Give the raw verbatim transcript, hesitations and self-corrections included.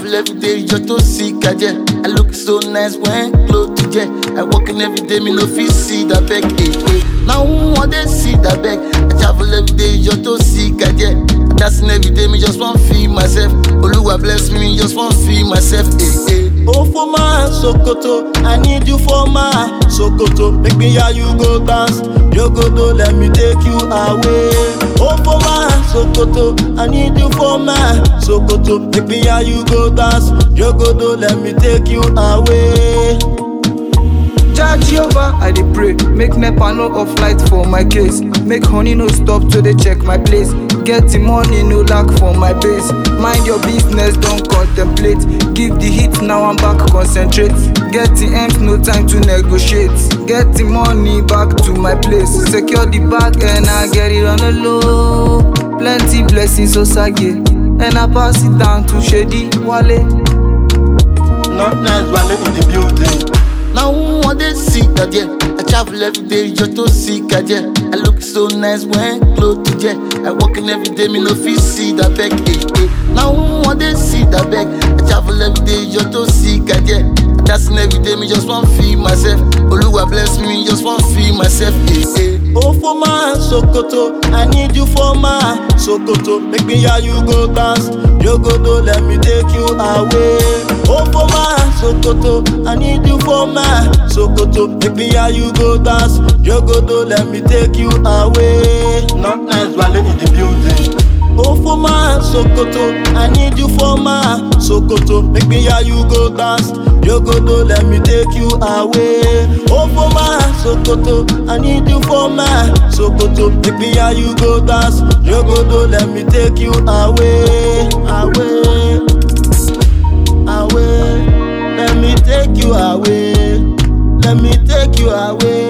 travel every day just to see Kaje. I look so nice when close to jet. I walking every day, me no fit see that back. Hey, hey. Now who want they see that back? I travel every day just to see Kaje. Dancing every day, me just want feel myself. Oluwa bless me, me just want feel myself. Hey, hey. Oh for my Sokoto, I need you for my Sokoto. Make me how you go dance. Jogodo, let me take you away. Oh for my Sokoto, I need you for my Sokoto. Make me how you go dance. Jogodo, let me take you away. Jah Jehovah, I dey pray. Make nepa no off light for my case. Make honey no stop to dey check my place. Get the money, no lack for my base. Mind your business, don't contemplate. Give the hit, now I'm back, concentrate. Get the ends, no time to negotiate. Get the money back to my place. Secure the bag and I get it on the low. Plenty blessings, so sage. And I pass it down to Shady Wale. Not nice, Wale in the building. Now who want they see that, yeah? I travel every day just to see Kaje. I look so nice when close to jet. I walking every day, me no fit see that back. Hey, hey. Now who want they see that back? I travel every day just to see Kaje. Dancing every day, me just want feel myself. Oluwa bless me, me just want feel myself. Hey, hey. Oh for my Sokoto, I need you for my Sokoto. Make me how you go dance. Jogodo, let me take you away. Oh for my Sokoto, I need you for my Sokoto. Make me how you go dance. Jogodo, let me take you away. Not nice, Wale in the building. Oh for my Sokoto, I need you for my Sokoto. Make me how you go dance. Jogodo, let me take you away. Oh for my Sokoto, I need you for my Sokoto. Make me how you go dance. Jogodo, let me take you away, away, away. Let me take you away. Let me take you away.